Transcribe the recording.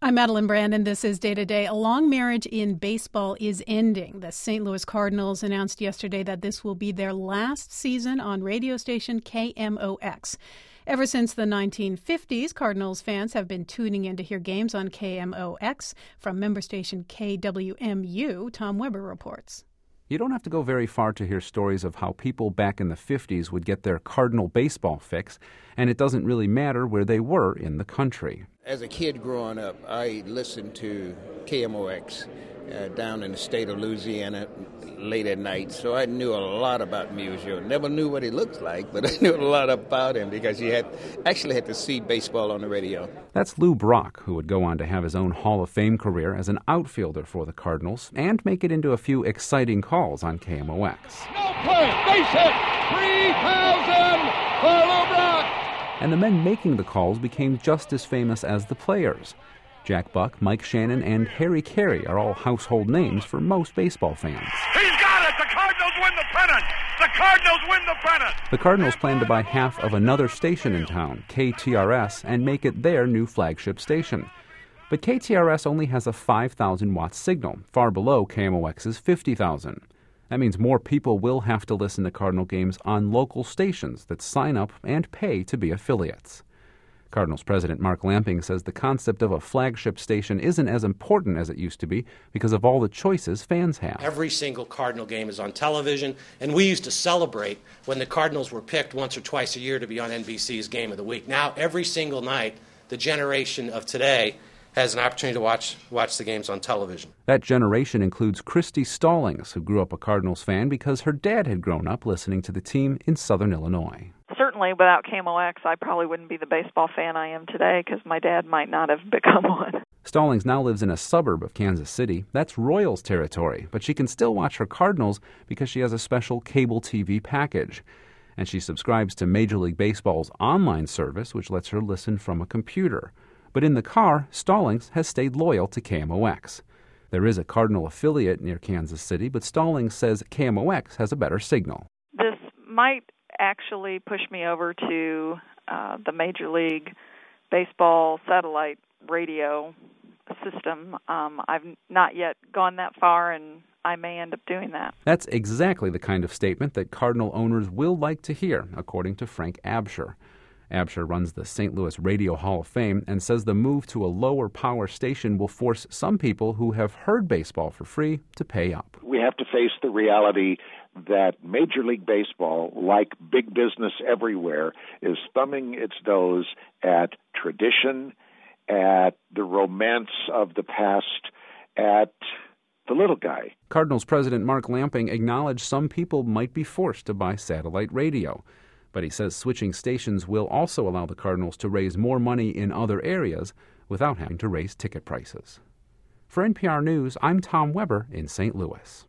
I'm Madeline Brand, and this is Day to Day. A long marriage in baseball is ending. The St. Louis Cardinals announced yesterday that this will be their last season on radio station KMOX. Ever since the 1950s, Cardinals fans have been tuning in to hear games on KMOX. From member station KWMU, Tom Weber reports. You don't have to go very far to hear stories of how people back in the 50s would get their Cardinal baseball fix, and it doesn't really matter where they were in the country. As a kid growing up, I listened to KMOX down in the state of Louisiana late at night, so I knew a lot about Musial. Never knew what he looked like, but I knew a lot about him because he actually had to see baseball on the radio. That's Lou Brock, who would go on to have his own Hall of Fame career as an outfielder for the Cardinals and make it into a few exciting calls on KMOX. No play, base hit, 3,000 for Lou Brock. And the men making the calls became just as famous as the players. Jack Buck, Mike Shannon, and Harry Carey are all household names for most baseball fans. He's got it! The Cardinals win the pennant! The Cardinals win the pennant! The Cardinals plan to buy half of another station in town, KTRS, and make it their new flagship station. But KTRS only has a 5,000-watt signal, far below KMOX's 50,000. That means more people will have to listen to Cardinal games on local stations that sign up and pay to be affiliates. Cardinals President Mark Lamping says the concept of a flagship station isn't as important as it used to be because of all the choices fans have. Every single Cardinal game is on television, and we used to celebrate when the Cardinals were picked once or twice a year to be on NBC's Game of the Week. Now, every single night, the generation of today has an opportunity to watch the games on television. That generation includes Christy Stallings, who grew up a Cardinals fan because her dad had grown up listening to the team in Southern Illinois. Certainly, without KMOX, I probably wouldn't be the baseball fan I am today because my dad might not have become one. Stallings now lives in a suburb of Kansas City. That's Royals territory, but she can still watch her Cardinals because she has a special cable TV package. And she subscribes to Major League Baseball's online service, which lets her listen from a computer. But in the car, Stallings has stayed loyal to KMOX. There is a Cardinal affiliate near Kansas City, but Stallings says KMOX has a better signal. This might actually push me over to the Major League Baseball satellite radio system. I've not yet gone that far, and I may end up doing that. That's exactly the kind of statement that Cardinal owners will like to hear, according to Frank Absher. Absher runs the St. Louis Radio Hall of Fame and says the move to a lower power station will force some people who have heard baseball for free to pay up. We have to face the reality that Major League Baseball, like big business everywhere, is thumbing its nose at tradition, at the romance of the past, at the little guy. Cardinals President Mark Lamping acknowledged some people might be forced to buy satellite radio. But he says switching stations will also allow the Cardinals to raise more money in other areas without having to raise ticket prices. For NPR News, I'm Tom Weber in St. Louis.